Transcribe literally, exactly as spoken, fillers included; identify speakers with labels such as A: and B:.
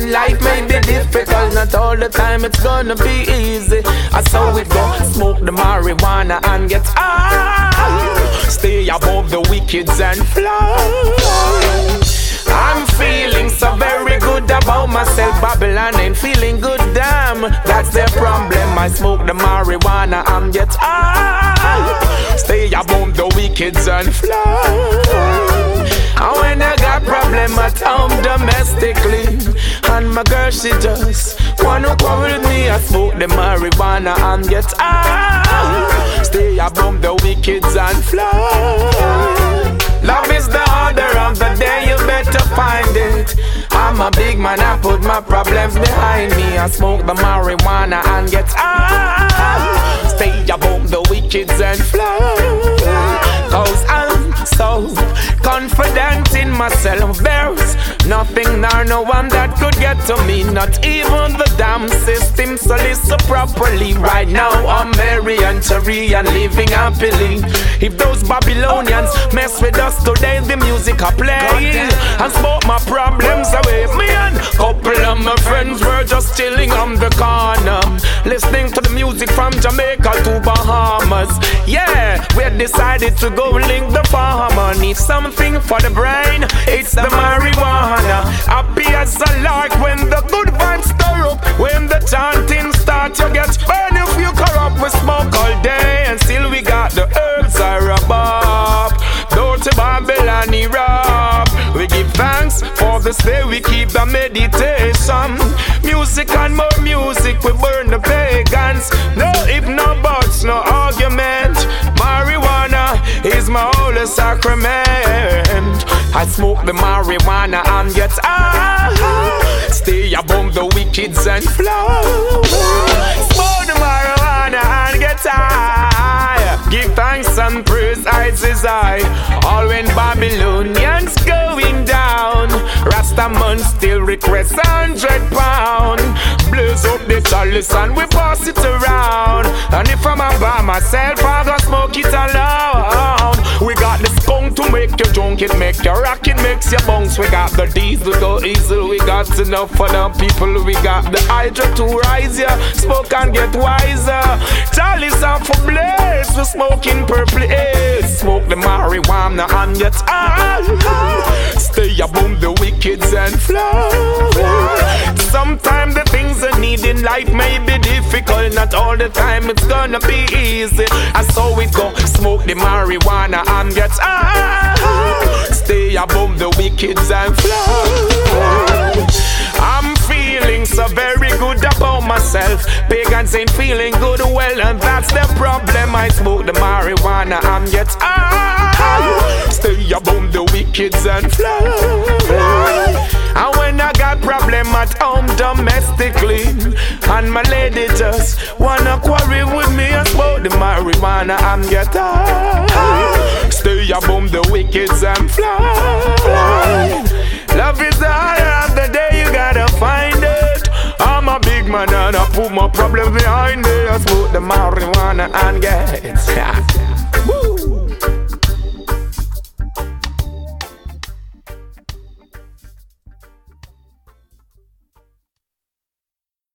A: needing life may be difficult. Not all the time it's gonna be easy. I saw it go, smoke the marijuana and get high. Stay above the wickeds and fly. I'm feeling so very good about myself. Babylon ain't feeling good, damn. That's their problem. I smoke the marijuana and get high. Stay above the wickeds and fly. And when I got problem at home domestically, and my girl she just wanna come with me, I smoke the marijuana and get high. Stay above the wickeds and fly. Love is the order of the day, you better find it. I'm a big man, I put my problems behind me. I smoke the marijuana and get high. Stay above the wickeds and fly. Cause I'm so confident in myself. There's nothing nor no one that could get to me. Not even the damn system. So listen properly. Right now I'm merry and cheery and living happily. If those Babylonians mess with us today, the music I play and smoke my problems away. Me and couple of my friends were just chilling on the corner, listening to the music from Jamaica to Bahamas. Yeah, we decided to go link the farmer. Need something for the brain, it's the marijuana. Happy as a lark when the good vibes stir up. When the chanting starts, you get burned if you corrupt. We smoke all day and still we got the herbs are above. Dirty Babylon rap. We give thanks for the stay, we keep the meditation. Music and more music, we burn the pagans. No if, no buts, no argument. Marijuana is my holy sacrament. I smoke the marijuana and get high. Stay above the wickeds and fly. Smoke the marijuana and get high. Give thanks and praise, eyes is high. All when Babylonians going down, Rastaman still request hundred pound. Blaze up the chalice and we pass it around. And if I'm by myself, I go smoke it alone. We got the skunk to make you drunk, it make you rock, it makes you bounce. We got the diesel go easy, we got enough for the people. We got the hydro to rise ya, smoke and get wiser. Chalice and for blaze, we smoking purple haze. Smoke the marijuana and get high. Stay above the wickeds and fly. Sometimes the things I need in life may be difficult. Not all the time it's gonna be easy. I saw it go, smoke the marijuana and get high. Stay above the wickeds and fly. I'm feeling so very good about myself. Pagans ain't feeling good, well, and that's the problem. I smoke the marijuana and get high. Stay above the wickeds and fly. And when I got problem at home domestically, and my lady just wanna quarrel with me, I smoke the marijuana and get high. Stay above the wickeds and fly. Love is the order of the day, you gotta find it. I'm a big man and I put my problems behind me. I smoke the marijuana and get